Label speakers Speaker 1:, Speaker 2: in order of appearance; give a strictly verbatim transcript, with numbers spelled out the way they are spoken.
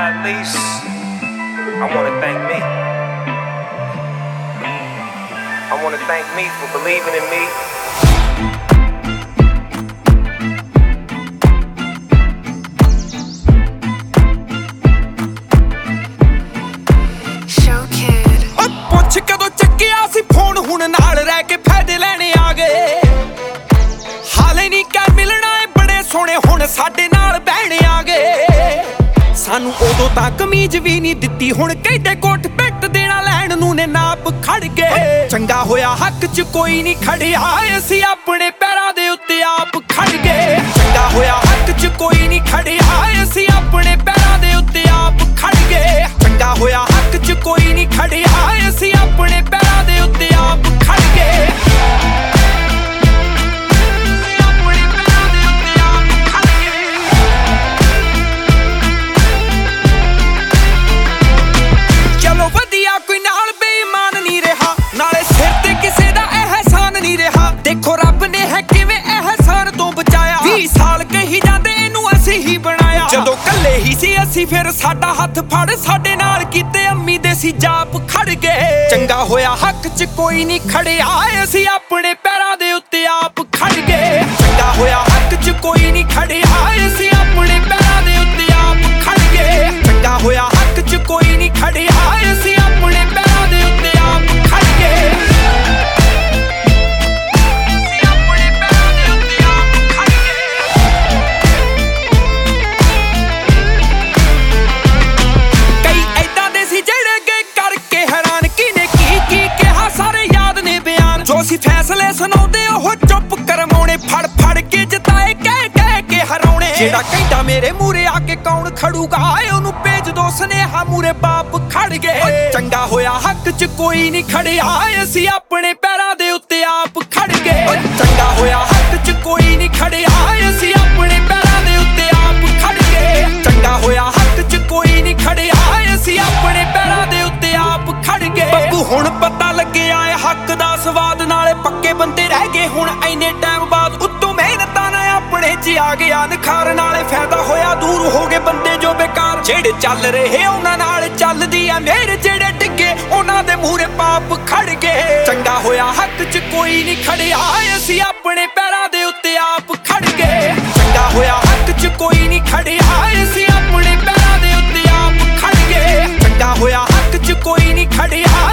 Speaker 1: not least, I want to thank me. I want to thank me for believing in me.
Speaker 2: ਪੁੱਛ ਕਦੋਂ ਚੱਕਿਆ ਸੀ phone ਹੁਣ ਨਾਲ ਰਹਿ ਕੇ ਫਾਇਦੇ ਲੈਣੇ ਆ ਗਏ ਹਾਲੇ ਨਹੀਂ ਕਹਿ ਮਿਲਣਾ ਏ ਬੜੇ ਸੋਹਣੇ ਹੁਣ ਸਾਡੇ ਨਾਲ ਬਹਿਣੇ ਆ ਗਏ ਸਾਨੂੰ ਉਦੋਂ ਤਾਂ ਕਮੀਜ਼ ਵੀ ਨਹੀਂ ਦਿੱਤੀ ਹੁਣ ਕਹਿੰਦੇ ਕੋਟ ਪਿੱਟ ਦੇਣਾ ਲੈਣ ਨੂੰ ਨੇ ਨਾਪ ਖੜ ਗਏ ਚੰਗਾ ਹੋਇਆ ਹੱਕ 'ਚ ਕੋਈ ਨਹੀਂ ਖੜਿਆ ਅਸੀਂ ਆਪਣੇ ਪੈਰਾਂ ਦੇ ਉੱਤੇ ਆਪ ਖੜ ਗਏ ਚੰਗਾ ਹੋਇਆ ਹੱਕ 'ਚ ਕੋਈ ਨਹੀਂ ਖੜਿਆ ਅਸੀਂ ਆਪਣੇ ਪੈਰਾਂ ਦੇ ਉੱਤੇ ਆਪ ਖੜ ਗਏ ਚੰਗਾ ਹੋਇਆ ਹੱਕ 'ਚ ਕੋਈ ਨਹੀਂ ਖੜਿਆ ਅਸੀਂ ਆਪਣੇ ਪੈਰਾਂ ਦੇ ਉੱਤੇ ਆਪ ਖੜ ਗਏ ਚਲੋ ਵਧੀਆ ਕੋਈ ਨਾਲ ਬੇਈਮਾਨ ਨਹੀਂ ਰਿਹਾ ਨਾਲੇ ਸਿਰ ਤੇ ਕਿਸੇ ਦਾ ਅਹਿਸਾਨ ਨਹੀਂ ਰਿਹਾ ਦੇਖੋ ਰੱਬ ਨੇ ਹੈ ਕਿਵੇਂ ਅਹਿਸਾਨ ਤੋਂ ਬਚਾਇਆ ਵੀਹ ਸਾਲ ਕਹੀ ਜਾਂਦੇ ਇਹਨੂੰ ਅਸੀਂ ਹੀ ਬਣਾਇਆ ਜਦੋਂ ਕੱਲੇ ਹੀ ਸੀ ਅਸੀਂ ਫਿਰ ਸਾਡਾ ਹੱਥ ਫੜ ਸਾਡੇ ਨਾਲ ਕੀਤੇ ਅੰਮੀ ਦੇ ਸੀ ਜਾਪ ਖੜ ਗਏ ਚੰਗਾ ਹੋਇਆ ਹੱਕ 'ਚ ਕੋਈ ਨਹੀਂ ਖੜਿਆ ਅਸੀਂ ਆਪਣੇ ਪੈਰਾਂ ਦੇ ਉੱਤੇ ਆਪ ਖੜ ਗਏ ਚੰਗਾ ਹੋਇਆ ਹੱਕ 'ਚ ਕੋਈ ਨਹੀਂ ਖੜਿਆ ਅਸੀਂ ਆਪਣੇ ਪੈਰਾਂ ਦੇ ਉੱਤੇ ਆਪ ਖੜ ਗਏ ਚੰਗਾ ਹੋਇਆ ਹੱਕ 'ਚ ਕੋਈ ਨਹੀਂ ਖੜਿਆ ਅਸੀਂ ਆਪਣੇ ਪੈਰਾਂ ਦੇ ਉੱਤੇ ਆਪ ਖੜ ਗਏ ਅਸੀਂ ਫੈਸਲੇ ਸੁਣਾਉਂਦੇ ਉਹ ਚੁੱਪ ਕਰਵਾਉਣੇ ਫੜ ਫੜ ਕੇ ਜਿਤਾਏ ਕਹਿ ਕਹਿ ਕੇ ਹਰਾਉਣੇ ਜਿਹੜਾ ਕਹਿੰਦਾ ਮੇਰੇ ਮੂਰੇ ਆ ਕੇ ਕੌਣ ਖੜੂਗਾ ਉਹਨੂੰ ਭੇਜ ਦੋ ਸੁਨੇਹਾ ਮੂਰੇ ਬਾਪ ਖੜ ਗਏ ਚੰਗਾ ਹੋਇਆ ਹੱਕ 'ਚ ਕੋਈ ਨਹੀਂ ਖੜਿਆ ਅਸੀਂ ਆਪਣੇ ਪੈਰਾਂ ਦੇ ਉੱਤੇ ਆਪ ਖੜ ਗਏ ਚੰਗਾ ਹੋਇਆ ਹੱਕ 'ਚ ਕੋਈ ਨਹੀਂ ਖੜਿਆ ਅਸੀਂ ਆਪਣੇ ਪੈਰਾਂ ਦੇ ਉੱਤੇ ਆਪ ਖੜ ਗਏ ਚੰਗਾ ਹੋਇਆ ਹੱਕ 'ਚ ਕੋਈ ਨਹੀਂ ਖੜਿਆ ਅਸੀਂ ਆਪਣੇ ਪੈਰਾਂ ਦੇ ਉੱਤੇ ਆਪ ਖੜ ਗਏ ਬੱਬੂ ਹੁਣ ਪਤਾ ਲੱਗਿਆ ਏ ਹੱਕ ਦਾ ਸਵਾਦ ਨਾਲੇ ਪੱਕੇ ਬੰਦੇ ਰਹਿ ਗਏ ਹੁਣ ਐਨੇ ਟਾਈਮ ਬਾਅਦ ਉੱਤੋਂ ਮਿਹਨਤਾਂ ਨਾਲ ਆਪਣੇ 'ਚ ਆ ਗਿਆ ਨਿਖਾਰ ਨਾਲੇ ਫਾਇਦਾ ਹੋਇਆ ਦੂਰ ਹੋ ਗਏ ਬੰਦੇ ਜੋ ਬੇਕਾਰ ਜਿਹੜੇ ਚੱਲ ਰਹੇ ਉਹਨਾਂ ਨਾਲ ਚੱਲਦੀ ਆ ਮੇਰੇ ਜਿਹੜੇ ਡਿੱਗੇ ਉਹਨਾਂ ਦੇ ਮੂਹਰੇ ਪਾਪ ਖੜ ਗਏ ਚੰਗਾ ਹੋਇਆ ਹੱਕ 'ਚ ਕੋਈ ਨਹੀਂ ਖੜਿਆ ਅਸੀਂ ਆਪਣੇ ਪੈਰਾਂ ਦੇ ਉੱਤੇ ਆਪ ਖੜ ਗਏ ਚੰਗਾ ਹੋਇਆ ਹੱਕ 'ਚ ਕੋਈ ਨਹੀਂ ਖੜਿਆ ਅਸੀਂ ਆਪਣੇ ਪੈਰਾਂ ਦੇ ਉੱਤੇ ਆਪ ਖੜ ਗਏ ਚੰਗਾ ਹੋਇਆ ਹੱਕ 'ਚ ਕੋਈ ਨਹੀਂ ਖੜਿਆ